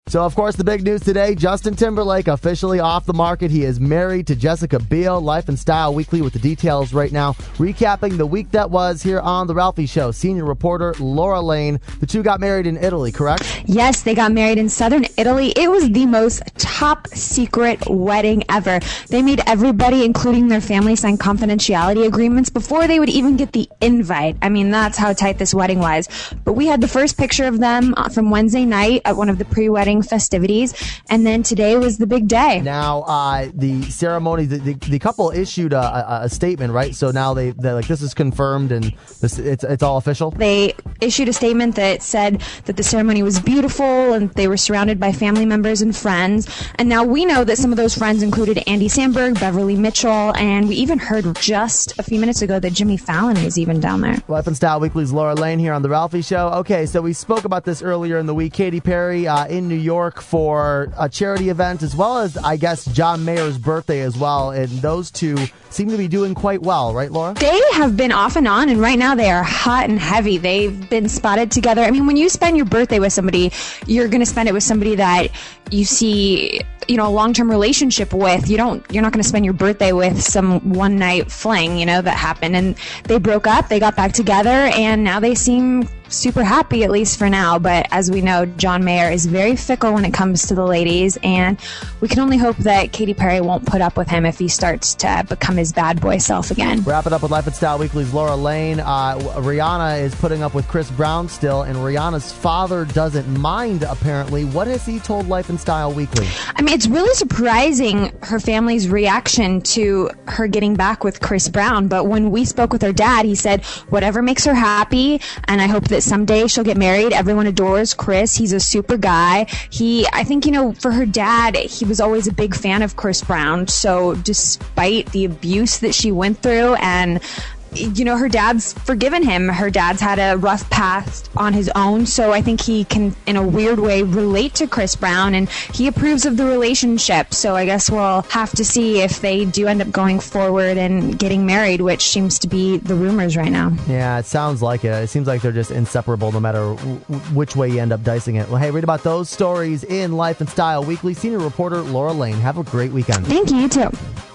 So, of course, the big news today, Justin Timberlake officially off the market. He is married to Jessica Biel. Life and Style Weekly with the details right now. Recapping the week that was here on The Ralphie Show. Senior reporter Laura Lane. The two got married in Italy, correct? Yes, they got married in southern Italy. It was the most top secret wedding ever. They made everybody, including their family, sign confidentiality agreements before they would even get the invite. I mean, that's how tight this wedding was. But we had the first picture of them from Wednesday night at one of the pre-wedding festivities, and then today was the big day. Now, the ceremony, the couple issued a statement, right? So now they're like, this is confirmed and it's all official? They issued a statement that said that the ceremony was beautiful and they were surrounded by family members and friends. And now we know that some of those friends included Andy Samberg, Beverly Mitchell, and we even heard just a few minutes ago that Jimmy Fallon was even down there. Life and Style Weekly's Laura Lane here on The Ralphie Show. Okay, so we spoke about this earlier in the week. Katy Perry in New York for a charity event, as well as, I guess, John Mayer's birthday as well. And those two seem to be doing quite well, right, Laura? They have been off and on, and right now they are hot and heavy. They've been spotted together. I mean, when you spend your birthday with somebody, you're going to spend it with somebody that you see, a long-term relationship with. You're not going to spend your birthday with some one-night fling, that happened. And they broke up, they got back together, and now they seem super happy, at least for now. But as we know, John Mayer is very fickle when it comes to the ladies, and we can only hope that Katy Perry won't put up with him if he starts to become his bad boy self again. Wrap it up with Life and Style Weekly's Laura Lane. Rihanna is putting up with Chris Brown still, and Rihanna's father doesn't mind, apparently. What has he told Life and Style Weekly? I mean, it's really surprising her family's reaction to her getting back with Chris Brown. But when we spoke with her dad, he said, whatever makes her happy, and I hope that someday she'll get married. Everyone adores Chris. He's a super guy. I think, for her dad, he was always a big fan of Chris Brown. So despite the abuse that she went through, and her dad's forgiven him. Her dad's had a rough past on his own, so I think he can, in a weird way, relate to Chris Brown, and he approves of the relationship. So I guess we'll have to see if they do end up going forward and getting married, which seems to be the rumors right now. Yeah, it sounds like it. It seems like they're just inseparable no matter which way you end up dicing it. Well, hey, read about those stories in Life and Style Weekly. Senior reporter Laura Lane. Have a great weekend. Thank you, you too.